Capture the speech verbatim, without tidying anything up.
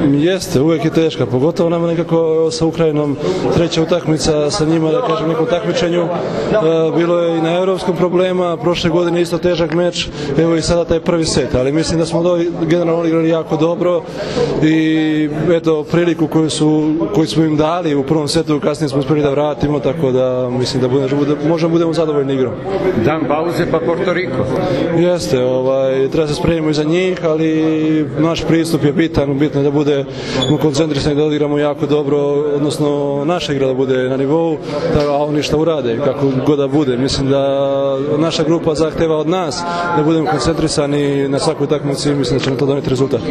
Jeste, uvijek je teška, pogotovo nama nekako sa Ukrajinom treća utakmica sa njima, da kažem, nekom takmičenju. Bilo je i na europskom problema, prošle godine isto težak meč, evo i sada taj prvi set, ali mislim da smo generalno igrali jako dobro i eto priliku koju, su, koju smo im dali u prvom setu, kasnije smo uspjeli da vratimo, tako da mislim da bude, možemo budemo zadovoljni igrom. Dan pauze pa Porto Riko. Jeste, ovaj, treba se spremimo i za njih, ali naš pristup je bitan, bitno je da budemo koncentrisani, da odigramo jako dobro, odnosno naša igra da bude na nivou, a oni šta urade, kako god da bude. Mislim da naša grupa zahteva od nas da budemo koncentrisani na svakoj utakmici i mislim da ćemo to donijeti rezultat.